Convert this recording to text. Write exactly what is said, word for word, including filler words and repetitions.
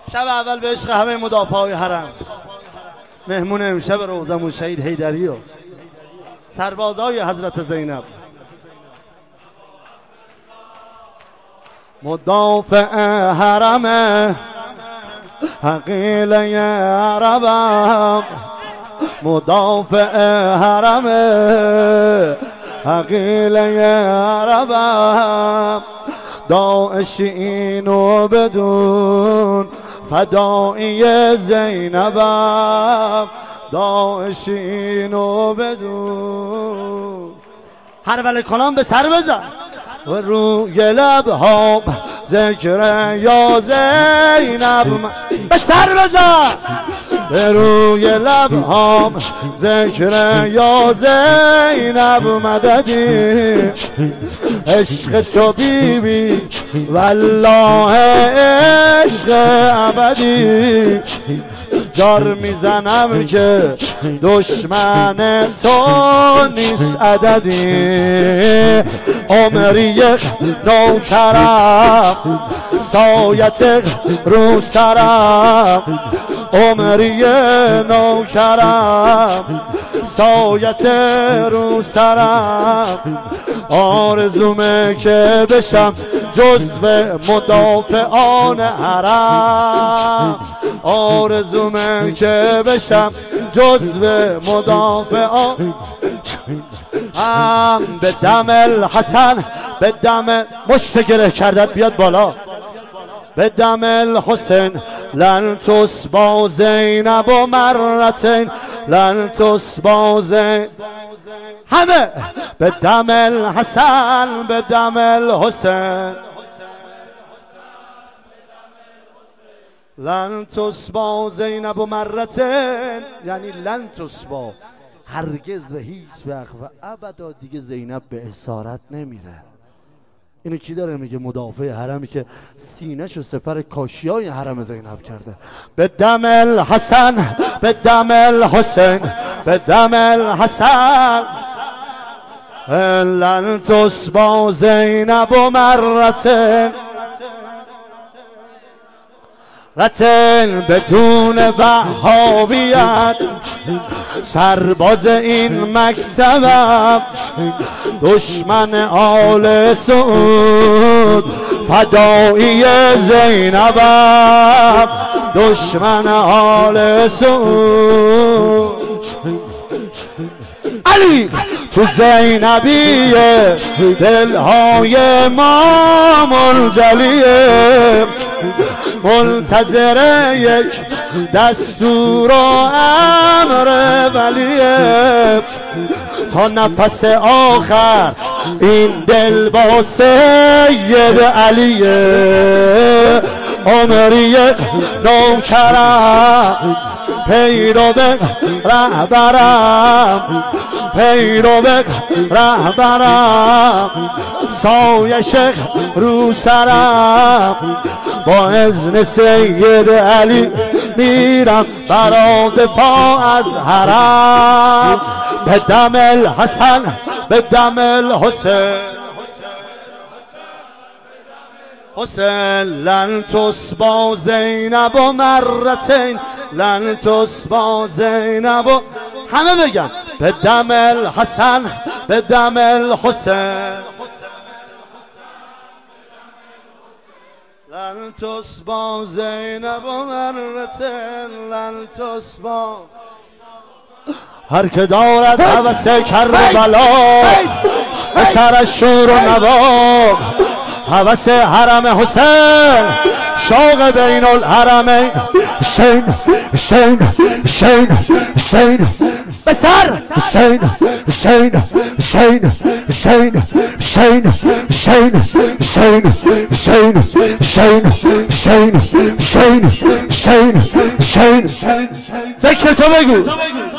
شب اول به عشق همه مدافعای حرم، مهمون امشب روزمون شهید حیدری و سربازای حضرت زینب. مدافع حرم حقیله عربم، مدافع حرم حقیله عربم، داعش اینو بدون فدایی زینبم، داعش اینو بدون. هر ولی کنم به سر بزن و روی لبهام ذکر یا زینب، به سر بزن به روی لبهام ذکر یا زینب مددی، عشق تو بیبی والله عشق ابدی، جار میزنم که دشمن تو نیست عددی، عمری یک نوکرم سایت رو سرم، عمری نوکرم سایت رو سرم، آرزومه که بشم جزو مدافعان حرم، آرزومه که بشم جزو مدافعان هم. به دم الحسن، به دم مشت گره کردت بیاد بالا، به دم الحسین لن تصبا زینب و مرتین، لن تصبا زینب همه، به دم الحسن به دم الحسین لن تصبا زینب و مرتین، یعنی لن تصبا هرگز و هیچ وقت و ابدا دیگه زینب به اسارت نمیره. اینو کی داره میگه؟ مدافع حرمی که سینه‌شو سپر کاشیای حرم زینب کرده. به دم الحسن به دم الحسین به دم الحسن لن تصبا زینب و مرتین، رتن بدون وهابیت سرباز این مکتبم، دشمن آل سعود فدایی زینبم، دشمن آل سعود. علی تو زینبیه دلهای ما منجلیه، منتظر یک دستور و امر ولیه، تا نفس آخر این دل با سید علیه، عمری یک نوکرم پیرو به رهبرم، پیرو به رهبرم، سایه شیخ رو سرم، با اذن سید علی میرم برا دفاع از حرم. به دم الحسن به دم الحسین حسین لن تصبا زینب و مرتین، لن تصبا زینب و همه بگن به دم الحسن به دم الحسین لن تصبا زینب و مرتین، لن تصبا. هر که دارد هوس کربلا به سرش شور و نوا، هوس حرم حسین شوق بین الحرمین، حسین حسین حسین حسین به سر، حسین حسین حسین حسین حسین حسین حسین حسین حسین حسین حسین حسین حسین ذکر تو بگو.